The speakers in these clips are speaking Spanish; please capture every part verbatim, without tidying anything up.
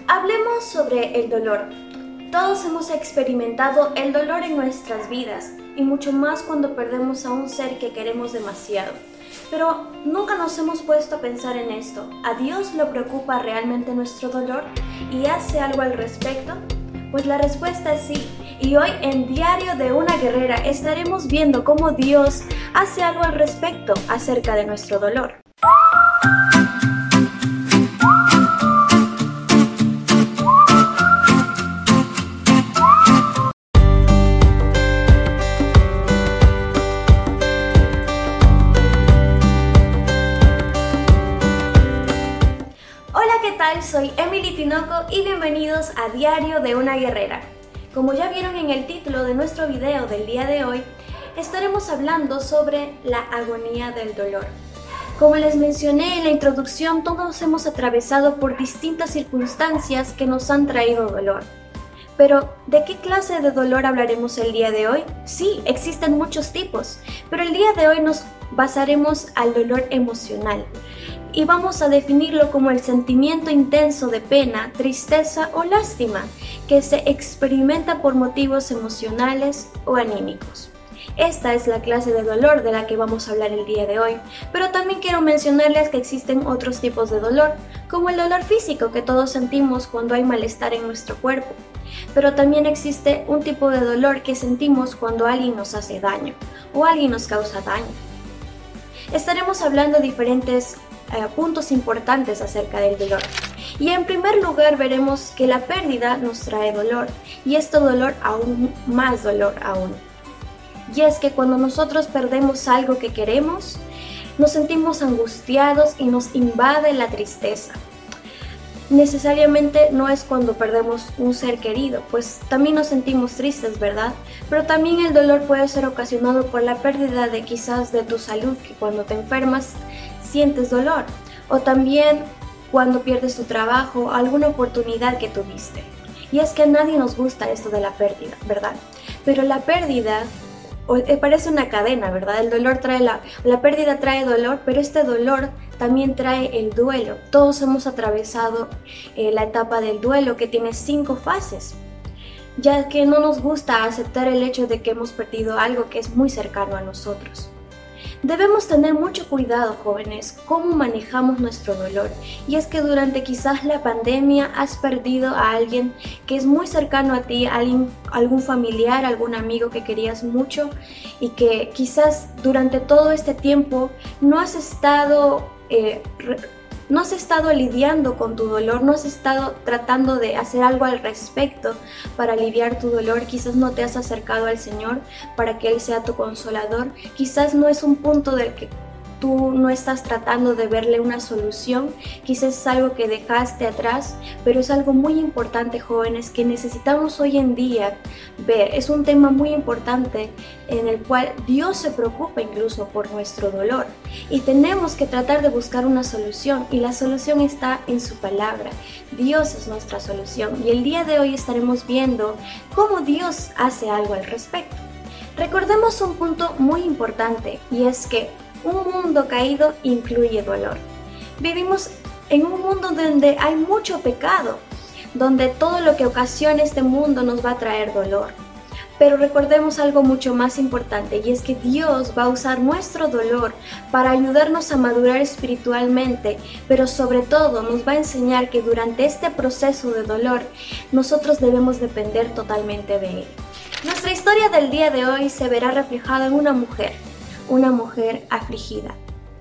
Hablemos sobre el dolor. Todos hemos experimentado el dolor en nuestras vidas y mucho más cuando perdemos a un ser que queremos demasiado. Pero nunca nos hemos puesto a pensar en esto. ¿A Dios le preocupa realmente nuestro dolor y hace algo al respecto? Pues la respuesta es sí. Y hoy en Diario de una Guerrera estaremos viendo cómo Dios hace algo al respecto acerca de nuestro dolor. Hola, ¿qué tal? Soy Emily Tinoco y bienvenidos a Diario de una Guerrera. Como ya vieron en el título de nuestro video del día de hoy, estaremos hablando sobre la agonía del dolor. Como les mencioné en la introducción, todos hemos atravesado por distintas circunstancias que nos han traído dolor. Pero, ¿de qué clase de dolor hablaremos el día de hoy? Sí, existen muchos tipos, pero el día de hoy nos basaremos al dolor emocional y vamos a definirlo como el sentimiento intenso de pena, tristeza o lástima que se experimenta por motivos emocionales o anímicos. Esta es la clase de dolor de la que vamos a hablar el día de hoy, pero también quiero mencionarles que existen otros tipos de dolor, como el dolor físico que todos sentimos cuando hay malestar en nuestro cuerpo. Pero también existe un tipo de dolor que sentimos cuando alguien nos hace daño o alguien nos causa daño. Estaremos hablando de diferentes eh, puntos importantes acerca del dolor. Y en primer lugar veremos que la pérdida nos trae dolor, y este dolor aún más dolor aún. Y es que cuando nosotros perdemos algo que queremos, nos sentimos angustiados y nos invade la tristeza. Necesariamente no es cuando perdemos un ser querido, pues también nos sentimos tristes, ¿verdad? Pero también el dolor puede ser ocasionado por la pérdida de quizás de tu salud, que cuando te enfermas sientes dolor, o también cuando pierdes tu trabajo o alguna oportunidad que tuviste. Y es que a nadie nos gusta esto de la pérdida, ¿verdad? Pero la pérdida parece una cadena, ¿verdad? El dolor trae la, la pérdida trae dolor, pero este dolor también trae el duelo. Todos hemos atravesado eh, la etapa del duelo, que tiene cinco fases, ya que no nos gusta aceptar el hecho de que hemos perdido algo que es muy cercano a nosotros. Debemos tener mucho cuidado, jóvenes, cómo manejamos nuestro dolor. Y es que durante quizás la pandemia has perdido a alguien que es muy cercano a ti, alguien, algún familiar, algún amigo que querías mucho, y que quizás durante todo este tiempo no has estado, eh, no has estado lidiando con tu dolor, no has estado tratando de hacer algo al respecto para aliviar tu dolor. Quizás no te has acercado al Señor para que Él sea tu consolador. Quizás no es un punto del que tú no estás tratando de verle una solución, quizás es algo que dejaste atrás, pero es algo muy importante, jóvenes, que necesitamos hoy en día ver. Es un tema muy importante en el cual Dios se preocupa incluso por nuestro dolor, y tenemos que tratar de buscar una solución, y la solución está en su palabra. Dios es nuestra solución, y el día de hoy estaremos viendo cómo Dios hace algo al respecto. Recordemos un punto muy importante, y es que un mundo caído incluye dolor. Vivimos en un mundo donde hay mucho pecado, donde todo lo que ocasiona este mundo nos va a traer dolor. Pero recordemos algo mucho más importante, y es que Dios va a usar nuestro dolor para ayudarnos a madurar espiritualmente, pero sobre todo nos va a enseñar que durante este proceso de dolor nosotros debemos depender totalmente de Él. Nuestra historia del día de hoy se verá reflejada en una mujer, una mujer afligida.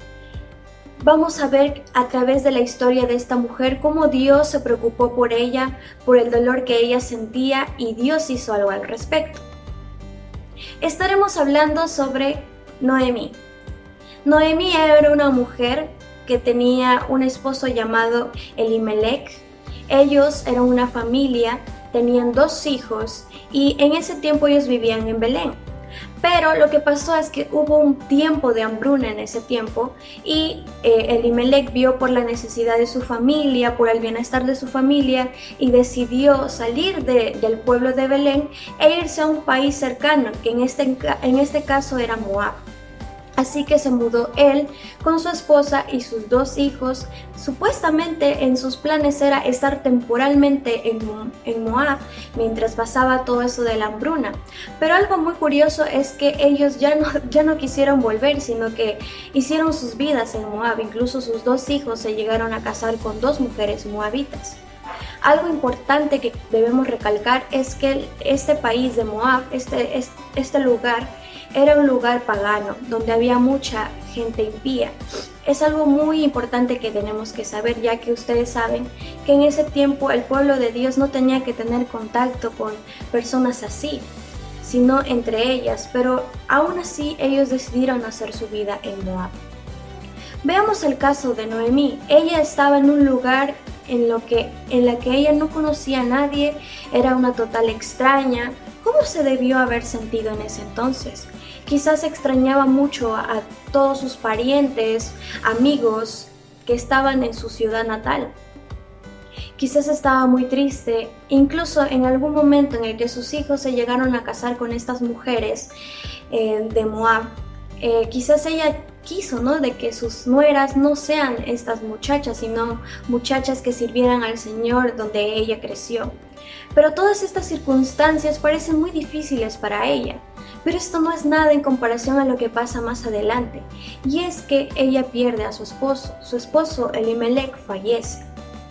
Vamos a ver a través de la historia de esta mujer cómo Dios se preocupó por ella, por el dolor que ella sentía, y Dios hizo algo al respecto. Estaremos hablando sobre Noemí. Noemí era una mujer que tenía un esposo llamado Elimelech. Ellos eran una familia, tenían dos hijos, y en ese tiempo ellos vivían en Belén. Pero lo que pasó es que hubo un tiempo de hambruna en ese tiempo, y eh, Elimelech vio por la necesidad de su familia, por el bienestar de su familia, y decidió salir de, del pueblo de Belén e irse a un país cercano, que en este, en este caso era Moab. Así que se mudó él con su esposa y sus dos hijos. Supuestamente en sus planes era estar temporalmente en, Mo en Moab mientras pasaba todo eso de la hambruna. Pero algo muy curioso es que ellos ya no, ya no quisieron volver, sino que hicieron sus vidas en Moab. Incluso sus dos hijos se llegaron a casar con dos mujeres moabitas. Algo importante que debemos recalcar es que este país de Moab, este, este lugar, era un lugar pagano, donde había mucha gente impía. Es algo muy importante que tenemos que saber, ya que ustedes saben que en ese tiempo el pueblo de Dios no tenía que tener contacto con personas así, sino entre ellas, pero aún así ellos decidieron hacer su vida en Moab. Veamos el caso de Noemí. Ella estaba en un lugar en, lo que, en la que ella no conocía a nadie, era una total extraña. ¿Cómo se debió haber sentido en ese entonces? Quizás extrañaba mucho a, a todos sus parientes, amigos que estaban en su ciudad natal. Quizás estaba muy triste, incluso en algún momento en el que sus hijos se llegaron a casar con estas mujeres eh, de Moab. Eh, quizás ella quiso, ¿no?, de que sus nueras no sean estas muchachas, sino muchachas que sirvieran al Señor donde ella creció. Pero todas estas circunstancias parecen muy difíciles para ella. Pero esto no es nada en comparación a lo que pasa más adelante, y es que ella pierde a su esposo. Su esposo Elimelech fallece.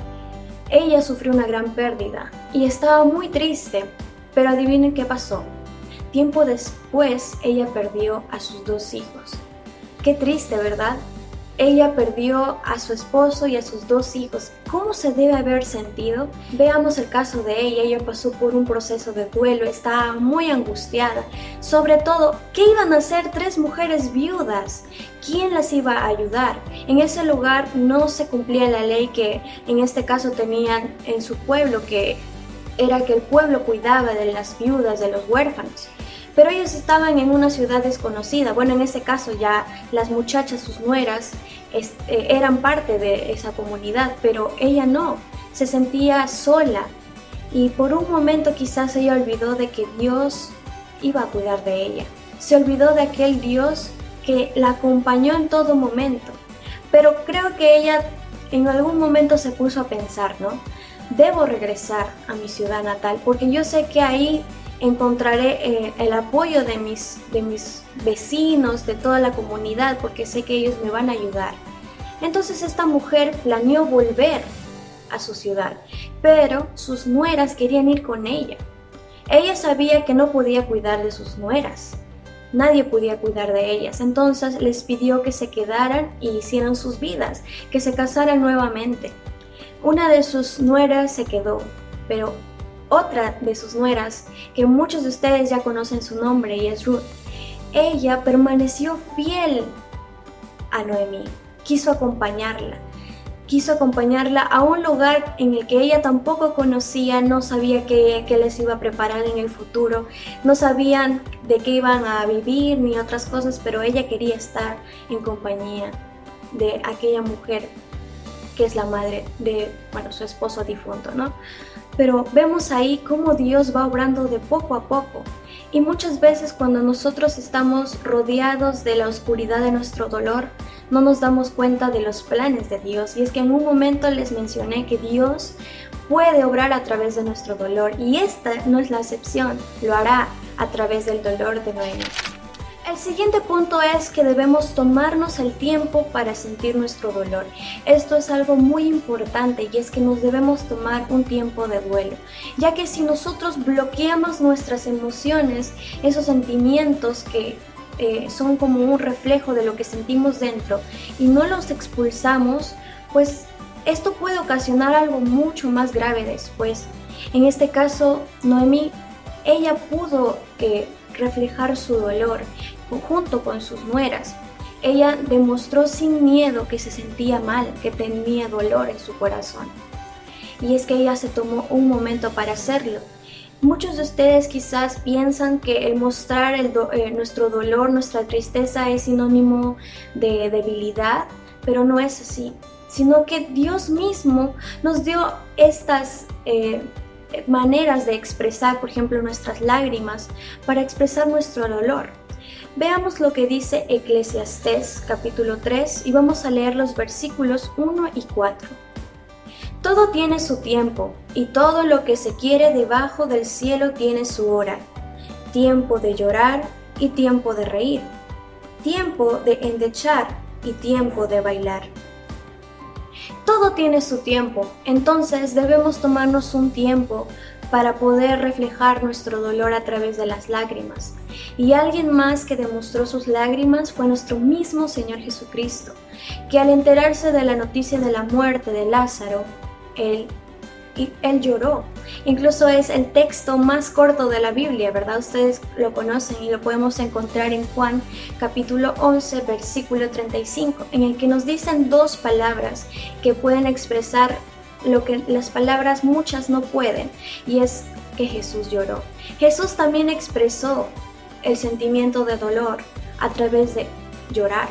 Ella sufrió una gran pérdida y estaba muy triste, pero adivinen qué pasó. Tiempo después ella perdió a sus dos hijos. Qué triste, ¿verdad? Ella perdió a su esposo y a sus dos hijos. ¿Cómo se debe haber sentido? Veamos el caso de ella. Ella pasó por un proceso de duelo, estaba muy angustiada. Sobre todo, ¿qué iban a hacer tres mujeres viudas? ¿Quién las iba a ayudar? En ese lugar no se cumplía la ley que en este caso tenían en su pueblo, que era que el pueblo cuidaba de las viudas, de los huérfanos. Pero ellos estaban en una ciudad desconocida. Bueno, en ese caso ya las muchachas, sus nueras, este, eran parte de esa comunidad, pero ella no, se sentía sola. Y por un momento quizás ella olvidó de que Dios iba a cuidar de ella. Se olvidó de aquel Dios que la acompañó en todo momento. Pero creo que ella en algún momento se puso a pensar, ¿no? Debo regresar a mi ciudad natal porque yo sé que ahí encontraré eh, el apoyo de mis, de mis vecinos, de toda la comunidad, porque sé que ellos me van a ayudar. Entonces esta mujer planeó volver a su ciudad, pero sus nueras querían ir con ella. Ella sabía que no podía cuidar de sus nueras, nadie podía cuidar de ellas, entonces les pidió que se quedaran y hicieran sus vidas, que se casaran nuevamente. Una de sus nueras se quedó, pero otra de sus nueras, que muchos de ustedes ya conocen su nombre y es Ruth, ella permaneció fiel a Noemí, quiso acompañarla, quiso acompañarla a un lugar en el que ella tampoco conocía, no sabía qué, qué les iba a preparar en el futuro, no sabían de qué iban a vivir ni otras cosas, pero ella quería estar en compañía de aquella mujer que es la madre de, bueno, su esposo difunto, ¿no? Pero vemos ahí cómo Dios va obrando de poco a poco. Y muchas veces cuando nosotros estamos rodeados de la oscuridad de nuestro dolor, no nos damos cuenta de los planes de Dios. Y es que en un momento les mencioné que Dios puede obrar a través de nuestro dolor. Y esta no es la excepción, lo hará a través del dolor de Noemí. El siguiente punto es que debemos tomarnos el tiempo para sentir nuestro dolor. Esto es algo muy importante y es que nos debemos tomar un tiempo de duelo, ya que si nosotros bloqueamos nuestras emociones, esos sentimientos que eh, son como un reflejo de lo que sentimos dentro y no los expulsamos, pues esto puede ocasionar algo mucho más grave después. En este caso, Noemí, ella pudo eh, reflejar su dolor junto con sus nueras. Ella demostró sin miedo que se sentía mal, que tenía dolor en su corazón. Y es que ella se tomó un momento para hacerlo. Muchos de ustedes quizás piensan que el mostrar el do eh, nuestro dolor, nuestra tristeza es sinónimo de debilidad, pero no es así, sino que Dios mismo nos dio estas eh, maneras de expresar, por ejemplo, nuestras lágrimas, para expresar nuestro dolor. Veamos lo que dice Eclesiastés capítulo tres y vamos a leer los versículos uno y cuatro. Todo tiene su tiempo, y todo lo que se quiere debajo del cielo tiene su hora. Tiempo de llorar y tiempo de reír. Tiempo de endechar y tiempo de bailar. Todo tiene su tiempo, entonces debemos tomarnos un tiempo para poder reflejar nuestro dolor a través de las lágrimas. Y alguien más que demostró sus lágrimas fue nuestro mismo Señor Jesucristo, que al enterarse de la noticia de la muerte de Lázaro, Él, él lloró. Incluso es el texto más corto de la Biblia, ¿verdad? Ustedes lo conocen y lo podemos encontrar en Juan capítulo once, versículo treinta y cinco, en el que nos dicen dos palabras que pueden expresar lo que las palabras muchas no pueden, y es que Jesús lloró. Jesús también expresó el sentimiento de dolor a través de llorar.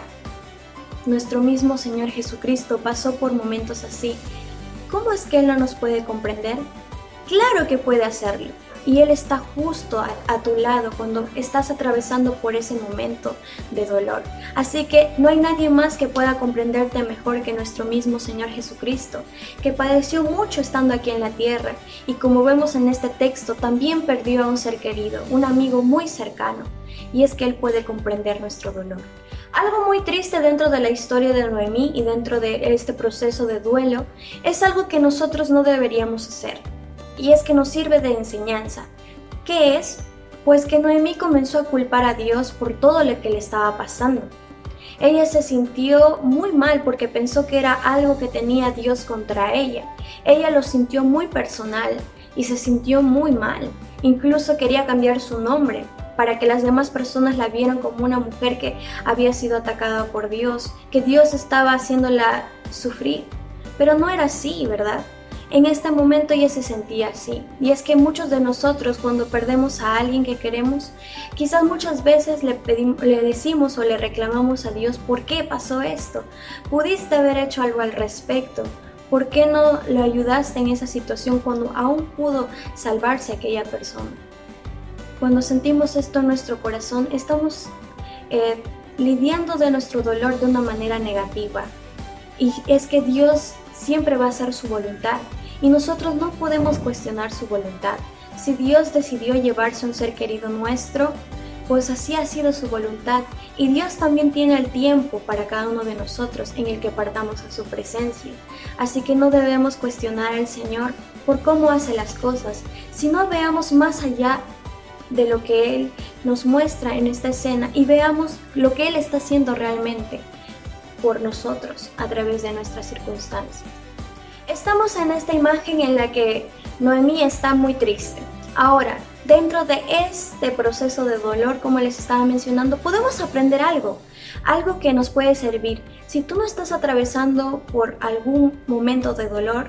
Nuestro mismo Señor Jesucristo pasó por momentos así. ¿Cómo es que Él no nos puede comprender? Claro que puede hacerlo. Y Él está justo a, a tu lado cuando estás atravesando por ese momento de dolor. Así que no hay nadie más que pueda comprenderte mejor que nuestro mismo Señor Jesucristo, que padeció mucho estando aquí en la tierra. Y como vemos en este texto, también perdió a un ser querido, un amigo muy cercano. Y es que Él puede comprender nuestro dolor. Algo muy triste dentro de la historia de Noemí y dentro de este proceso de duelo es algo que nosotros no deberíamos hacer, y es que nos sirve de enseñanza. ¿Qué es? Pues que Noemí comenzó a culpar a Dios por todo lo que le estaba pasando. Ella se sintió muy mal porque pensó que era algo que tenía Dios contra ella. Ella lo sintió muy personal y se sintió muy mal. Incluso quería cambiar su nombre para que las demás personas la vieran como una mujer que había sido atacada por Dios, que Dios estaba haciéndola sufrir. Pero no era así, ¿verdad? En este momento ella se sentía así. Y es que muchos de nosotros, cuando perdemos a alguien que queremos, quizás muchas veces le, pedimos, le decimos o le reclamamos a Dios, ¿por qué pasó esto? Pudiste haber hecho algo al respecto. ¿Por qué no lo ayudaste en esa situación cuando aún pudo salvarse aquella persona? Cuando sentimos esto en nuestro corazón, estamos eh, lidiando de nuestro dolor de una manera negativa. Y es que Dios siempre va a hacer su voluntad y nosotros no podemos cuestionar su voluntad. Si Dios decidió llevarse a un ser querido nuestro, pues así ha sido su voluntad. Y Dios también tiene el tiempo para cada uno de nosotros en el que partamos a su presencia. Así que no debemos cuestionar al Señor por cómo hace las cosas, sino veamos más allá de lo que Él nos muestra en esta escena y veamos lo que Él está haciendo realmente por nosotros a través de nuestras circunstancias. Estamos en esta imagen en la que Noemí está muy triste. Ahora, dentro de este proceso de dolor, como les estaba mencionando, podemos aprender algo, algo que nos puede servir. Si tú no estás atravesando por algún momento de dolor,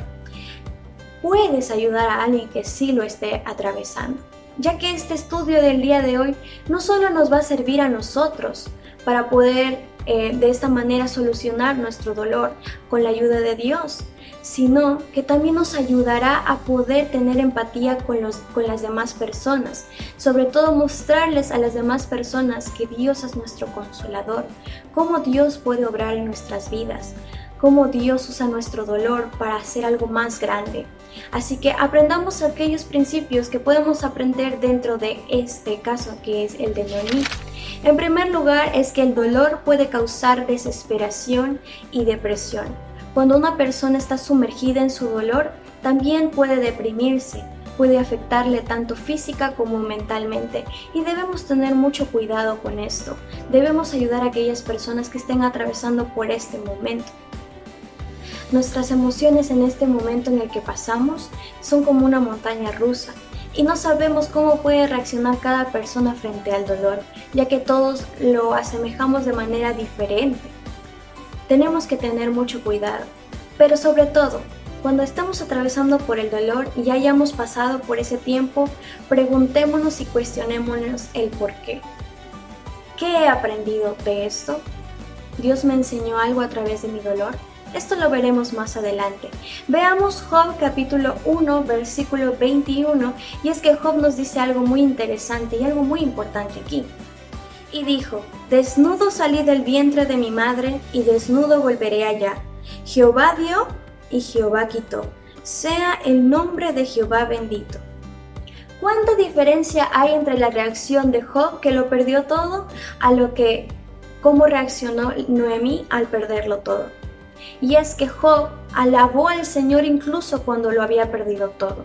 puedes ayudar a alguien que sí lo esté atravesando, ya que este estudio del día de hoy no solo nos va a servir a nosotros para poder eh, de esta manera solucionar nuestro dolor con la ayuda de Dios, sino que también nos ayudará a poder tener empatía con, los, con las demás personas, sobre todo mostrarles a las demás personas que Dios es nuestro consolador, cómo Dios puede obrar en nuestras vidas, cómo Dios usa nuestro dolor para hacer algo más grande. Así que aprendamos aquellos principios que podemos aprender dentro de este caso que es el de Noemí. En primer lugar es que el dolor puede causar desesperación y depresión. Cuando una persona está sumergida en su dolor, también puede deprimirse, puede afectarle tanto física como mentalmente y debemos tener mucho cuidado con esto. Debemos ayudar a aquellas personas que estén atravesando por este momento. Nuestras emociones en este momento en el que pasamos son como una montaña rusa y no sabemos cómo puede reaccionar cada persona frente al dolor, ya que todos lo asemejamos de manera diferente. Tenemos que tener mucho cuidado, pero sobre todo, cuando estamos atravesando por el dolor y ya hayamos pasado por ese tiempo, preguntémonos y cuestionémonos el por qué. ¿Qué he aprendido de esto? ¿Dios me enseñó algo a través de mi dolor? Esto lo veremos más adelante. Veamos Job capítulo uno, versículo veintiuno, y es que Job nos dice algo muy interesante y algo muy importante aquí. Y dijo: desnudo salí del vientre de mi madre, y desnudo volveré allá. Jehová dio y Jehová quitó. Sea el nombre de Jehová bendito. ¿Cuánta diferencia hay entre la reacción de Job, que lo perdió todo, a lo que, cómo reaccionó Noemí al perderlo todo? Y es que Job alabó al Señor incluso cuando lo había perdido todo.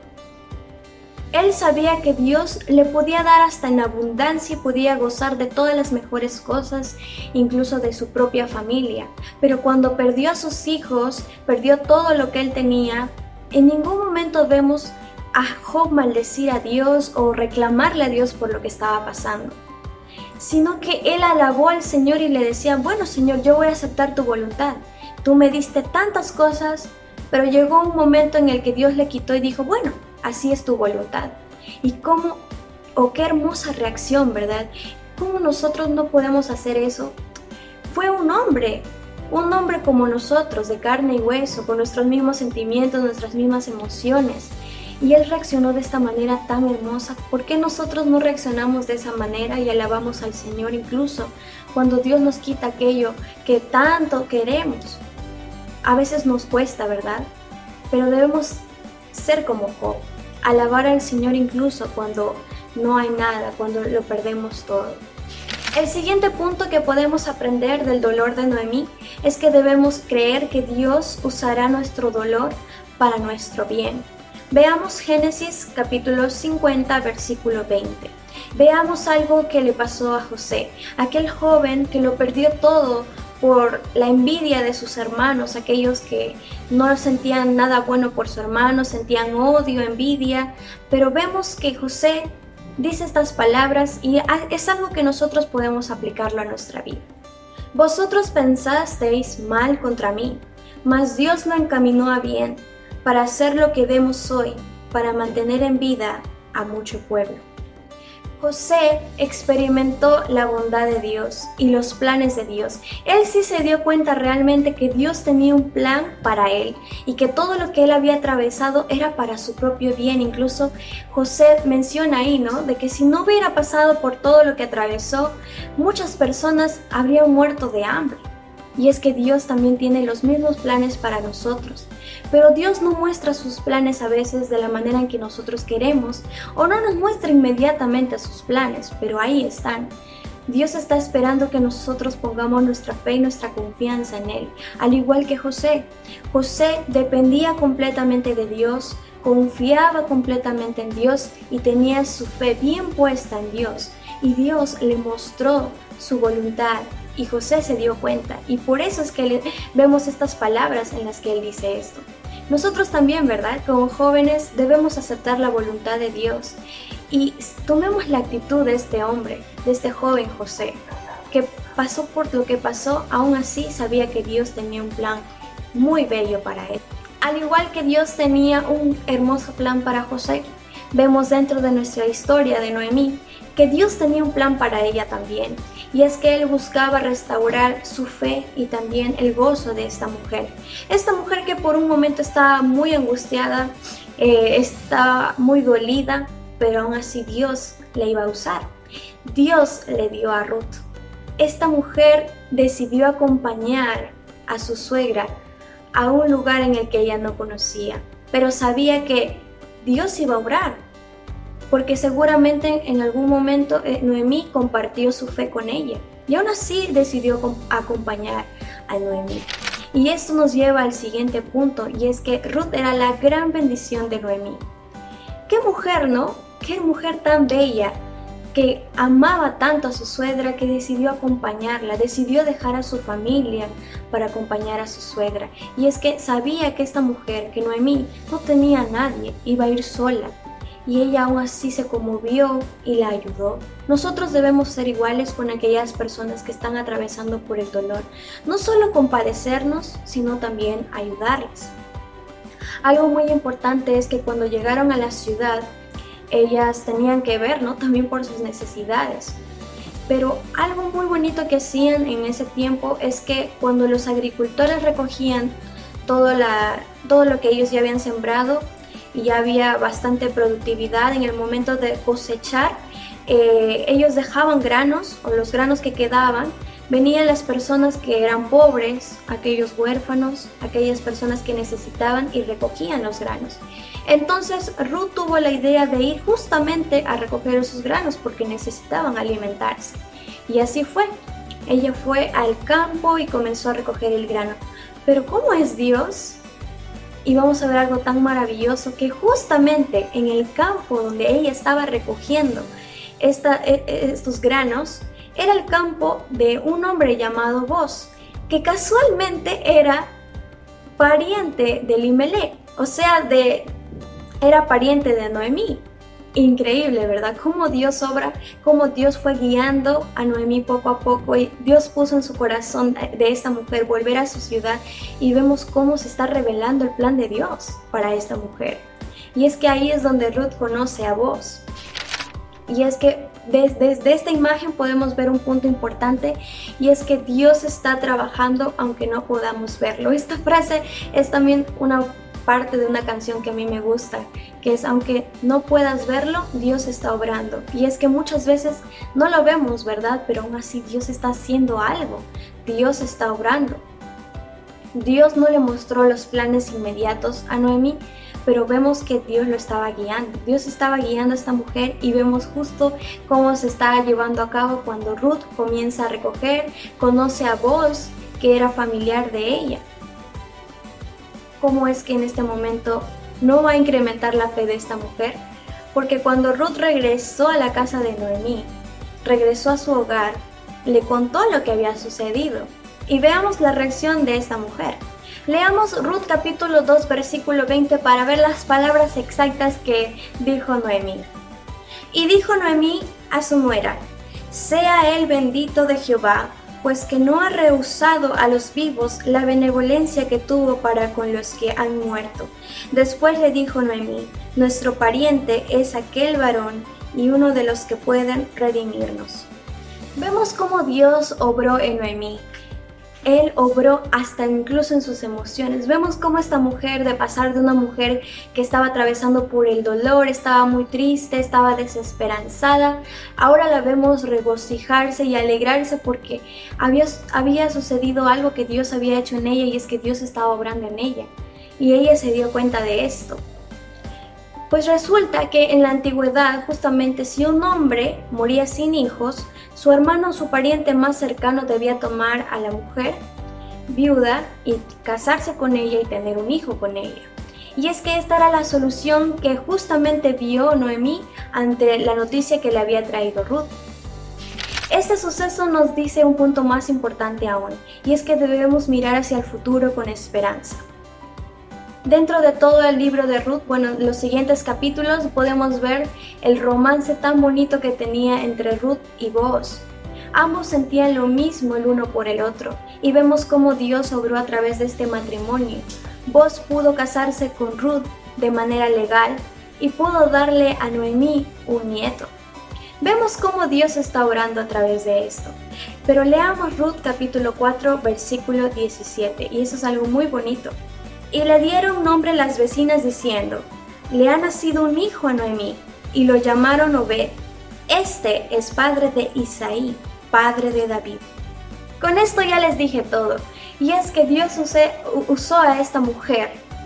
Él sabía que Dios le podía dar hasta en abundancia y podía gozar de todas las mejores cosas, incluso de su propia familia. Pero cuando perdió a sus hijos, perdió todo lo que él tenía, en ningún momento vemos a Job maldecir a Dios o reclamarle a Dios por lo que estaba pasando, sino que él alabó al Señor y le decía: bueno, Señor, yo voy a aceptar tu voluntad. Tú me diste tantas cosas, pero llegó un momento en el que Dios le quitó y dijo: bueno, así es tu voluntad. Y cómo, o oh, qué hermosa reacción, ¿verdad? ¿Cómo nosotros no podemos hacer eso? Fue un hombre, un hombre como nosotros, de carne y hueso, con nuestros mismos sentimientos, nuestras mismas emociones. Y él reaccionó de esta manera tan hermosa. ¿Por qué nosotros no reaccionamos de esa manera y alabamos al Señor incluso cuando Dios nos quita aquello que tanto queremos? A veces nos cuesta, ¿verdad? Pero debemos ser como Job, alabar al Señor incluso cuando no hay nada, cuando lo perdemos todo. El siguiente punto que podemos aprender del dolor de Noemí es que debemos creer que Dios usará nuestro dolor para nuestro bien. Veamos Génesis capítulo cincuenta, versículo veinte. Veamos algo que le pasó a José, aquel joven que lo perdió todo por la envidia de sus hermanos, aquellos que no sentían nada bueno por su hermano, sentían odio, envidia. Pero vemos que José dice estas palabras y es algo que nosotros podemos aplicarlo a nuestra vida. Vosotros pensasteis mal contra mí, mas Dios lo encaminó a bien, para hacer lo que vemos hoy, para mantener en vida a mucho pueblo. José experimentó la bondad de Dios y los planes de Dios. Él sí se dio cuenta realmente que Dios tenía un plan para él y que todo lo que él había atravesado era para su propio bien. Incluso José menciona ahí, ¿no?, de que si no hubiera pasado por todo lo que atravesó, muchas personas habrían muerto de hambre. Y es que Dios también tiene los mismos planes para nosotros. Pero Dios no muestra sus planes a veces de la manera en que nosotros queremos, o no nos muestra inmediatamente sus planes, pero ahí están. Dios está esperando que nosotros pongamos nuestra fe y nuestra confianza en Él, al igual que José. José dependía completamente de Dios, confiaba completamente en Dios y tenía su fe bien puesta en Dios. Y Dios le mostró su voluntad. Y José se dio cuenta, y por eso es que le vemos estas palabras en las que él dice esto. Nosotros también, ¿verdad?, como jóvenes debemos aceptar la voluntad de Dios y tomemos la actitud de este hombre, de este joven José, que pasó por lo que pasó, aún así sabía que Dios tenía un plan muy bello para él. Al igual que Dios tenía un hermoso plan para José, vemos dentro de nuestra historia de Noemí que Dios tenía un plan para ella también. Y es que él buscaba restaurar su fe y también el gozo de esta mujer. Esta mujer que por un momento estaba muy angustiada, eh, estaba muy dolida, pero aún así Dios le iba a usar. Dios le dio a Ruth. Esta mujer decidió acompañar a su suegra a un lugar en el que ella no conocía, pero sabía que Dios iba a obrar. Porque seguramente en algún momento eh, Noemí compartió su fe con ella y aún así decidió acompañar a Noemí. Y esto nos lleva al siguiente punto, y es que Ruth era la gran bendición de Noemí. ¡Qué mujer!, ¿no? ¡Qué mujer tan bella! Que amaba tanto a su suegra que decidió acompañarla, decidió dejar a su familia para acompañar a su suegra. Y es que sabía que esta mujer, que Noemí, no tenía a nadie, iba a ir sola. Y ella aún así se conmovió y la ayudó. Nosotros debemos ser iguales con aquellas personas que están atravesando por el dolor. No solo compadecernos, sino también ayudarles. Algo muy importante es que cuando llegaron a la ciudad, ellas tenían que ver, ¿no?, también por sus necesidades. Pero algo muy bonito que hacían en ese tiempo es que cuando los agricultores recogían todo, la, todo lo que ellos ya habían sembrado, y ya había bastante productividad en el momento de cosechar, eh, ellos dejaban granos, o los granos que quedaban, venían las personas que eran pobres, aquellos huérfanos, aquellas personas que necesitaban y recogían los granos. Entonces Ruth tuvo la idea de ir justamente a recoger esos granos porque necesitaban alimentarse. Y así fue. Ella fue al campo y comenzó a recoger el grano. Pero ¿cómo es Dios? Y vamos a ver algo tan maravilloso, que justamente en el campo donde ella estaba recogiendo esta, estos granos, era el campo de un hombre llamado Boz, que casualmente era pariente de Elimelech, o sea, de, era pariente de Noemí. Increíble, ¿verdad? Cómo Dios obra, cómo Dios fue guiando a Noemí poco a poco, y Dios puso en su corazón de esta mujer volver a su ciudad, y vemos cómo se está revelando el plan de Dios para esta mujer. Y es que ahí es donde Ruth conoce a Boz. Y es que desde, desde esta imagen podemos ver un punto importante, y es que Dios está trabajando aunque no podamos verlo. Esta frase es también una parte de una canción que a mí me gusta, que es: aunque no puedas verlo, Dios está obrando. Y es que muchas veces no lo vemos, ¿verdad? Pero aún así Dios está haciendo algo, Dios está obrando. Dios no le mostró los planes inmediatos a Noemí, pero vemos que Dios lo estaba guiando. Dios estaba guiando a esta mujer, y vemos justo cómo se está llevando a cabo cuando Ruth comienza a recoger, conoce a Boz, que era familiar de ella. ¿Cómo es que en este momento no va a incrementar la fe de esta mujer? Porque cuando Ruth regresó a la casa de Noemí, regresó a su hogar, le contó lo que había sucedido. Y veamos la reacción de esta mujer. Leamos Ruth capítulo dos versículo veinte para ver las palabras exactas que dijo Noemí. Y dijo Noemí a su nuera: sea él bendito de Jehová, pues que no ha rehusado a los vivos la benevolencia que tuvo para con los que han muerto. Después le dijo Noemí: nuestro pariente es aquel varón, y uno de los que pueden redimirnos. Vemos cómo Dios obró en Noemí. Él obró hasta incluso en sus emociones. Vemos cómo esta mujer, de pasar de una mujer que estaba atravesando por el dolor, estaba muy triste, estaba desesperanzada, ahora la vemos regocijarse y alegrarse porque había, había sucedido algo que Dios había hecho en ella, y es que Dios estaba obrando en ella. Y ella se dio cuenta de esto. Pues resulta que en la antigüedad, justamente, si un hombre moría sin hijos, su hermano o su pariente más cercano debía tomar a la mujer viuda y casarse con ella y tener un hijo con ella. Y es que esta era la solución que justamente vio Noemí ante la noticia que le había traído Ruth. Este suceso nos dice un punto más importante aún, y es que debemos mirar hacia el futuro con esperanza. Dentro de todo el libro de Ruth, bueno, en los siguientes capítulos podemos ver el romance tan bonito que tenía entre Ruth y Boaz. Ambos sentían lo mismo el uno por el otro, y vemos cómo Dios obró a través de este matrimonio. Boaz pudo casarse con Ruth de manera legal y pudo darle a Noemí un nieto. Vemos cómo Dios está obrando a través de esto. Pero leamos Ruth capítulo cuatro versículo diecisiete, y eso es algo muy bonito. Y le dieron nombre las vecinas diciendo: le ha nacido un hijo a Noemí, y lo llamaron Obed. Este es padre de Isaí, padre de David. Con esto ya les dije todo, y es que Dios usé, usó a esta mujer,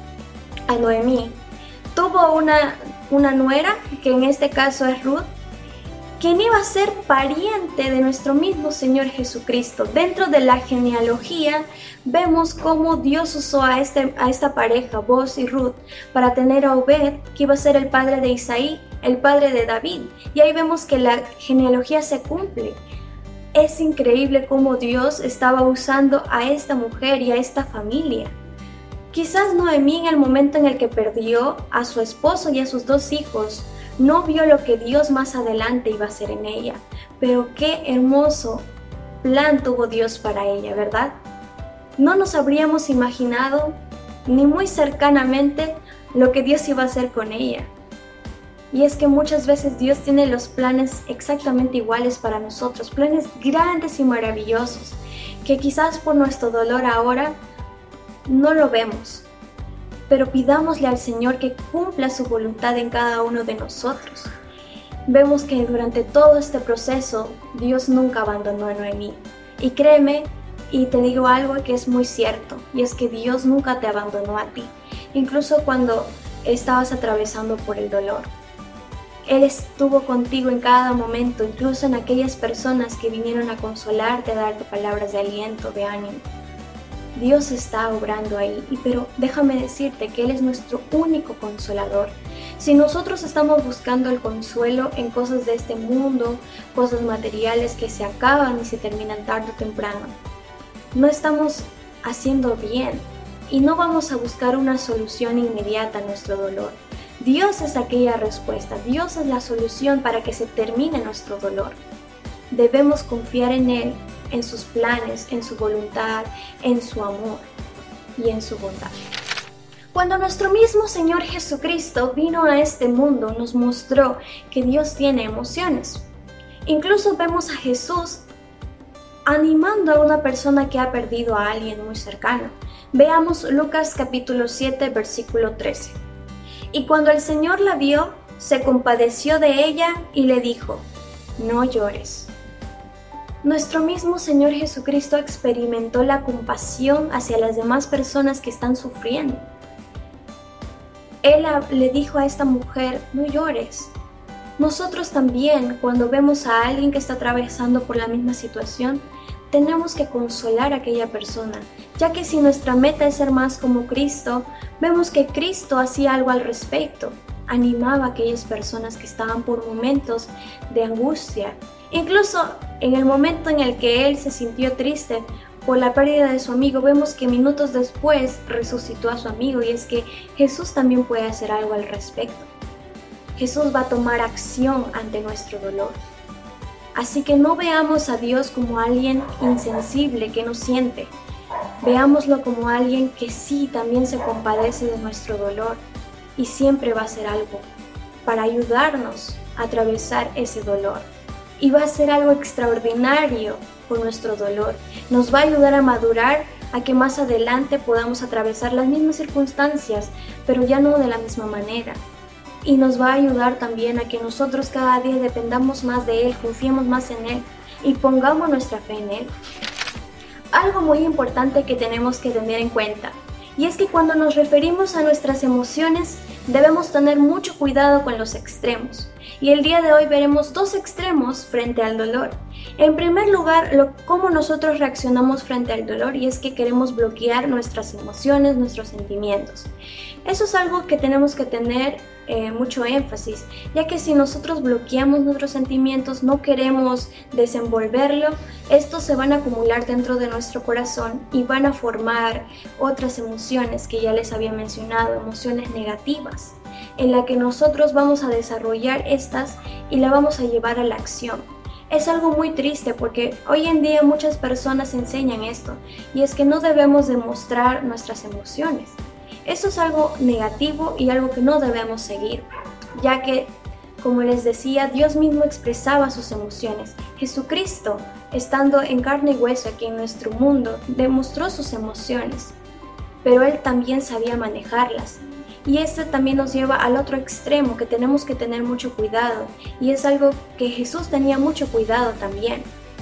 a Noemí. Tuvo una, una nuera, que en este caso es Ruth, quien iba a ser pariente de nuestro mismo Señor Jesucristo. Dentro de la genealogía vemos cómo Dios usó a, este, a esta pareja, Boaz y Ruth, para tener a Obed, que iba a ser el padre de Isaí, el padre de David. Y ahí vemos que la genealogía se cumple. Es increíble cómo Dios estaba usando a esta mujer y a esta familia. Quizás Noemí, en el momento en el que perdió a su esposo y a sus dos hijos, no vio lo que Dios más adelante iba a hacer en ella, pero qué hermoso plan tuvo Dios para ella, ¿verdad? No nos habríamos imaginado ni muy cercanamente lo que Dios iba a hacer con ella. Y es que muchas veces Dios tiene los planes exactamente iguales para nosotros, planes grandes y maravillosos, que quizás por nuestro dolor ahora no lo vemos. Pero pidámosle al Señor que cumpla su voluntad en cada uno de nosotros. vemos que durante todo este proceso Dios nunca abandonó a Noemí. Y créeme, y te digo algo que es muy cierto, y es que Dios nunca te abandonó a ti, incluso cuando estabas atravesando por el dolor. Él estuvo contigo en cada momento, incluso en aquellas personas que vinieron a consolarte, a darte palabras de aliento, de ánimo. Dios está obrando ahí, y pero déjame decirte que Él es nuestro único consolador. Si nosotros estamos buscando el consuelo en cosas de este mundo, cosas materiales que se acaban y se terminan tarde o temprano, no estamos haciendo bien y no vamos a buscar una solución inmediata a nuestro dolor. Dios es aquella respuesta, Dios es la solución para que se termine nuestro dolor. Debemos confiar en Él, en sus planes, en su voluntad, en su amor y en su bondad. Cuando nuestro mismo Señor Jesucristo vino a este mundo, nos mostró que Dios tiene emociones. Incluso vemos a Jesús animando a una persona que ha perdido a alguien muy cercano. Veamos Lucas capítulo siete, versículo trece. Y cuando el Señor la vio, se compadeció de ella y le dijo: no llores. Nuestro mismo Señor Jesucristo experimentó la compasión hacia las demás personas que están sufriendo. Él le dijo a esta mujer: no llores. Nosotros también, cuando vemos a alguien que está atravesando por la misma situación, tenemos que consolar a aquella persona, ya que si nuestra meta es ser más como Cristo, vemos que Cristo hacía algo al respecto, animaba a aquellas personas que estaban por momentos de angustia. Incluso en el momento en el que Él se sintió triste por la pérdida de su amigo, vemos que minutos después resucitó a su amigo, y es que Jesús también puede hacer algo al respecto. Jesús va a tomar acción ante nuestro dolor. Así que no veamos a Dios como alguien insensible que no siente. Veámoslo como alguien que sí también se compadece de nuestro dolor y siempre va a hacer algo para ayudarnos a atravesar ese dolor. Y va a hacer algo extraordinario con nuestro dolor. Nos va a ayudar a madurar, a que más adelante podamos atravesar las mismas circunstancias, pero ya no de la misma manera. Y nos va a ayudar también a que nosotros cada día dependamos más de Él, confiemos más en Él y pongamos nuestra fe en Él. Algo muy importante que tenemos que tener en cuenta, y es que cuando nos referimos a nuestras emociones, debemos tener mucho cuidado con los extremos. Y el día de hoy veremos dos extremos frente al dolor. En primer lugar, lo, cómo nosotros reaccionamos frente al dolor, y es que queremos bloquear nuestras emociones, nuestros sentimientos. Eso es algo que tenemos que tener eh, mucho énfasis, ya que si nosotros bloqueamos nuestros sentimientos, no queremos desenvolverlo, estos se van a acumular dentro de nuestro corazón y van a formar otras emociones que ya les había mencionado, emociones negativas, en la que nosotros vamos a desarrollar estas y la vamos a llevar a la acción. Es algo muy triste porque hoy en día muchas personas enseñan esto, y es que no debemos demostrar nuestras emociones. Eso es algo negativo y algo que no debemos seguir, ya que, como les decía, Dios mismo expresaba sus emociones. Jesucristo, estando en carne y hueso aquí en nuestro mundo, demostró sus emociones, pero Él también sabía manejarlas. Y esto también nos lleva al otro extremo, que tenemos que tener mucho cuidado, y es algo que Jesús tenía mucho cuidado también.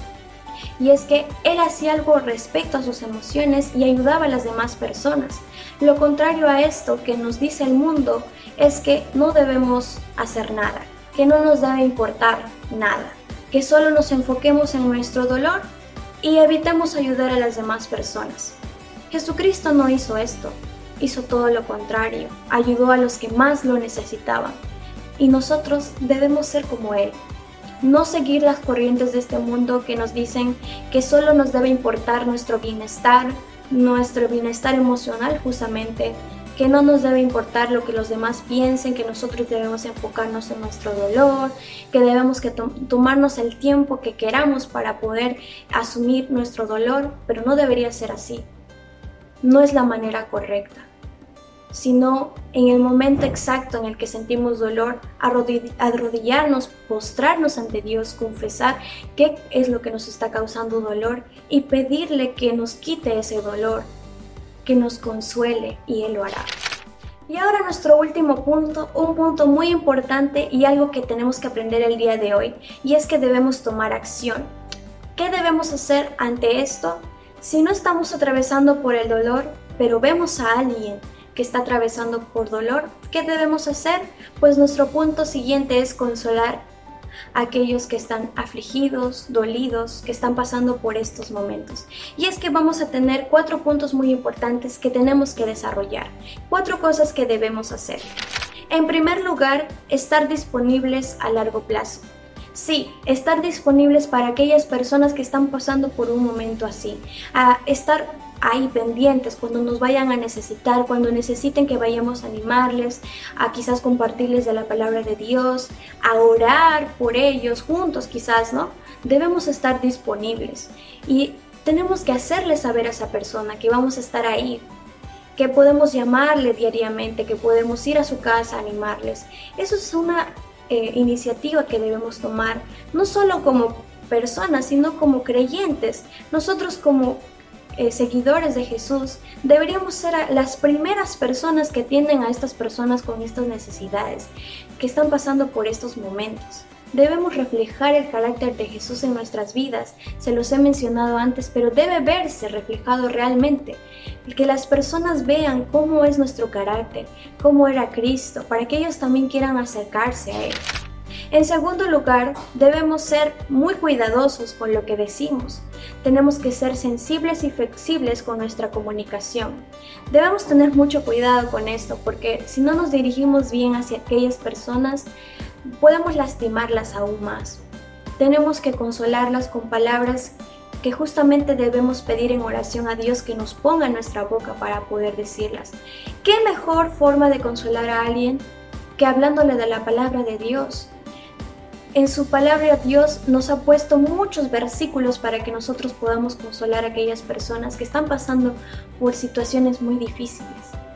Y es que Él hacía algo respecto a sus emociones y ayudaba a las demás personas. Lo contrario a esto que nos dice el mundo es que no debemos hacer nada, que no nos debe importar nada, que solo nos enfoquemos en nuestro dolor y evitemos ayudar a las demás personas. Jesucristo no hizo esto. Hizo todo lo contrario, ayudó a los que más lo necesitaban, y nosotros debemos ser como Él, no seguir las corrientes de este mundo que nos dicen que solo nos debe importar nuestro bienestar, nuestro bienestar emocional justamente, que no nos debe importar lo que los demás piensen, que nosotros debemos enfocarnos en nuestro dolor, que debemos que to- tomarnos el tiempo que queramos para poder asumir nuestro dolor, pero no debería ser así. No es la manera correcta, sino en el momento exacto en el que sentimos dolor, arrodillarnos, postrarnos ante Dios, confesar qué es lo que nos está causando dolor y pedirle que nos quite ese dolor, que nos consuele, y Él lo hará. Y ahora nuestro último punto, un punto muy importante y algo que tenemos que aprender el día de hoy, y es que debemos tomar acción. ¿Qué debemos hacer ante esto? Si no estamos atravesando por el dolor, pero vemos a alguien que está atravesando por dolor, ¿qué debemos hacer? Pues nuestro punto siguiente es consolar a aquellos que están afligidos, dolidos, que están pasando por estos momentos. Y es que vamos a tener cuatro puntos muy importantes que tenemos que desarrollar, cuatro cosas que debemos hacer. En primer lugar, estar disponibles a largo plazo. Sí, estar disponibles para aquellas personas que están pasando por un momento así, a estar ahí pendientes cuando nos vayan a necesitar, cuando necesiten que vayamos a animarles, a quizás compartirles de la palabra de Dios, a orar por ellos juntos quizás, ¿no? Debemos estar disponibles y tenemos que hacerle saber a esa persona que vamos a estar ahí, que podemos llamarle diariamente, que podemos ir a su casa a animarles. Eso es una eh, iniciativa que debemos tomar, no solo como personas, sino como creyentes. Nosotros como eh, seguidores de Jesús deberíamos ser las primeras personas que atienden a estas personas con estas necesidades, que están pasando por estos momentos. Debemos reflejar el carácter de Jesús en nuestras vidas, se los he mencionado antes, pero debe verse reflejado realmente. Que las personas vean cómo es nuestro carácter, cómo era Cristo, para que ellos también quieran acercarse a Él. En segundo lugar, debemos ser muy cuidadosos con lo que decimos. Tenemos que ser sensibles y flexibles con nuestra comunicación. Debemos tener mucho cuidado con esto, porque si no nos dirigimos bien hacia aquellas personas, podemos lastimarlas aún más. Tenemos que consolarlas con palabras que justamente debemos pedir en oración a Dios que nos ponga en nuestra boca para poder decirlas. ¿Qué mejor forma de consolar a alguien que hablándole de la palabra de Dios? En su palabra Dios nos ha puesto muchos versículos para que nosotros podamos consolar a aquellas personas que están pasando por situaciones muy difíciles.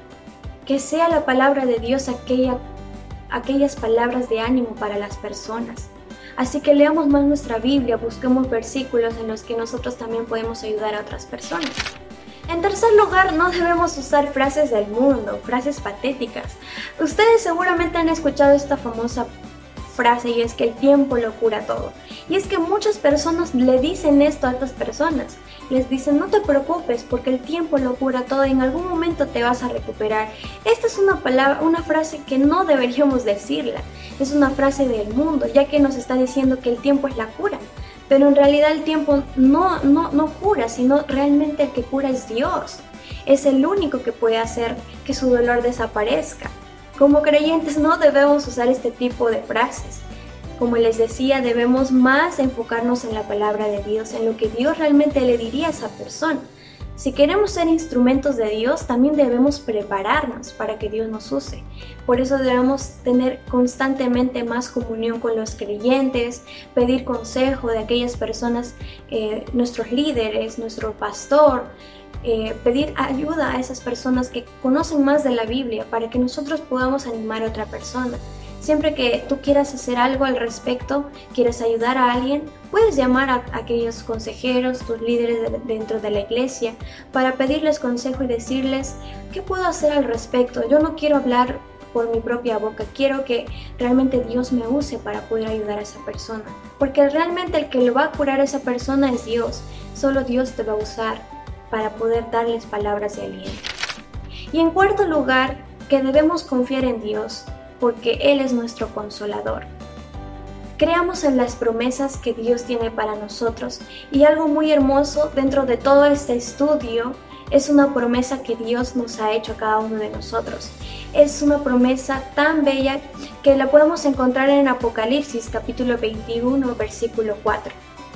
Que sea la palabra de Dios aquella, aquellas palabras de ánimo para las personas. Así que leamos más nuestra Biblia, busquemos versículos en los que nosotros también podemos ayudar a otras personas. En tercer lugar, no debemos usar frases del mundo, frases patéticas. Ustedes seguramente han escuchado esta famosa frase y es que el tiempo lo cura todo. Y es que muchas personas le dicen esto a estas personas. Les dicen, no te preocupes porque el tiempo lo cura todo y en algún momento te vas a recuperar. Esta es una palabra, una frase que no deberíamos decirla. Es una frase del mundo, ya que nos está diciendo que el tiempo es la cura. Pero en realidad el tiempo no, no, no cura, sino realmente el que cura es Dios. Es el único que puede hacer que su dolor desaparezca. Como creyentes no debemos usar este tipo de frases. Como les decía, debemos más enfocarnos en la palabra de Dios, en lo que Dios realmente le diría a esa persona. Si queremos ser instrumentos de Dios, también debemos prepararnos para que Dios nos use. Por eso debemos tener constantemente más comunión con los creyentes, pedir consejo de aquellas personas, eh, nuestros líderes, nuestro pastor, eh, pedir ayuda a esas personas que conocen más de la Biblia para que nosotros podamos animar a otra persona. Siempre que tú quieras hacer algo al respecto, quieres ayudar a alguien, puedes llamar a aquellos consejeros, tus líderes de, dentro de la iglesia, para pedirles consejo y decirles, ¿qué puedo hacer al respecto? Yo no quiero hablar por mi propia boca, quiero que realmente Dios me use para poder ayudar a esa persona. Porque realmente el que lo va a curar a esa persona es Dios, solo Dios te va a usar para poder darles palabras de aliento. Y en cuarto lugar, que debemos confiar en Dios, porque Él es nuestro consolador. Creamos en las promesas que Dios tiene para nosotros y algo muy hermoso dentro de todo este estudio es una promesa que Dios nos ha hecho a cada uno de nosotros. Es una promesa tan bella que la podemos encontrar en Apocalipsis capítulo veintiuno versículo cuatro.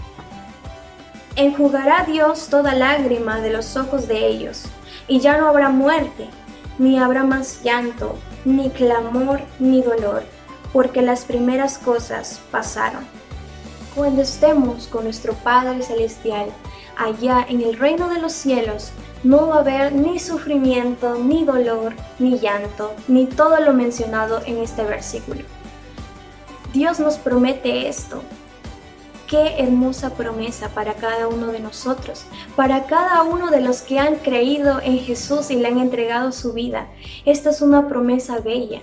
Enjugará Dios toda lágrima de los ojos de ellos y ya no habrá muerte, ni habrá más llanto, ni clamor, ni dolor, porque las primeras cosas pasaron. Cuando estemos con nuestro Padre Celestial, allá en el reino de los cielos, no va a haber ni sufrimiento, ni dolor, ni llanto, ni todo lo mencionado en este versículo. Dios nos promete esto. Qué hermosa promesa para cada uno de nosotros, para cada uno de los que han creído en Jesús y le han entregado su vida. Esta es una promesa bella.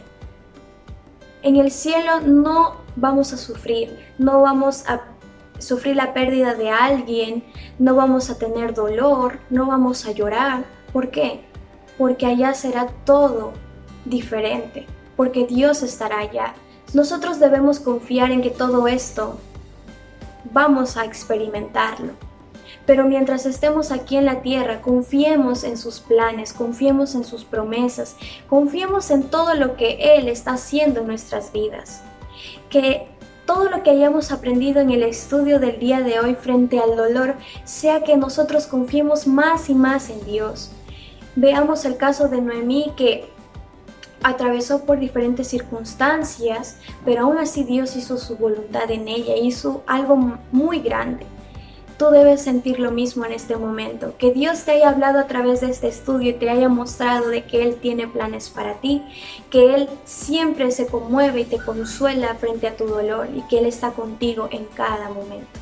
En el cielo no vamos a sufrir, no vamos a sufrir la pérdida de alguien, no vamos a tener dolor, no vamos a llorar. ¿Por qué? Porque allá será todo diferente, porque Dios estará allá. Nosotros debemos confiar en que todo esto vamos a experimentarlo. Pero mientras estemos aquí en la tierra, confiemos en sus planes, confiemos en sus promesas, confiemos en todo lo que Él está haciendo en nuestras vidas. Que todo lo que hayamos aprendido en el estudio del día de hoy frente al dolor sea que nosotros confiemos más y más en Dios. Veamos el caso de Noemí, que atravesó por diferentes circunstancias, pero aún así Dios hizo su voluntad en ella, hizo algo muy grande. Tú debes sentir lo mismo en este momento, que Dios te haya hablado a través de este estudio y te haya mostrado de que Él tiene planes para ti, que Él siempre se conmueve y te consuela frente a tu dolor y que Él está contigo en cada momento.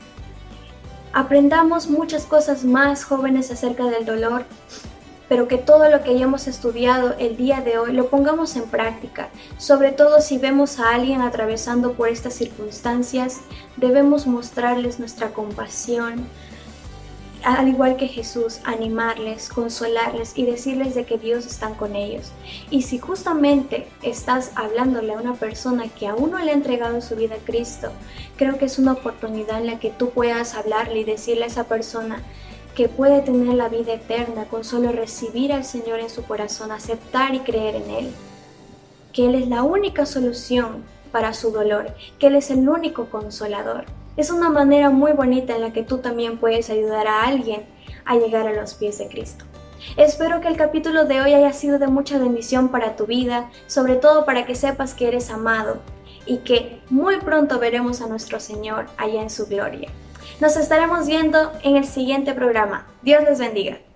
Aprendamos muchas cosas más, jóvenes, acerca del dolor, pero que todo lo que hayamos estudiado el día de hoy lo pongamos en práctica. Sobre todo si vemos a alguien atravesando por estas circunstancias, debemos mostrarles nuestra compasión, al igual que Jesús, animarles, consolarles y decirles de que Dios está con ellos. Y si justamente estás hablándole a una persona que aún no le ha entregado su vida a Cristo, creo que es una oportunidad en la que tú puedas hablarle y decirle a esa persona que puede tener la vida eterna con solo recibir al Señor en su corazón, aceptar y creer en Él, que Él es la única solución para su dolor, que Él es el único consolador. Es una manera muy bonita en la que tú también puedes ayudar a alguien a llegar a los pies de Cristo. Espero que el capítulo de hoy haya sido de mucha bendición para tu vida, sobre todo para que sepas que eres amado y que muy pronto veremos a nuestro Señor allá en su gloria. Nos estaremos viendo en el siguiente programa. Dios les bendiga.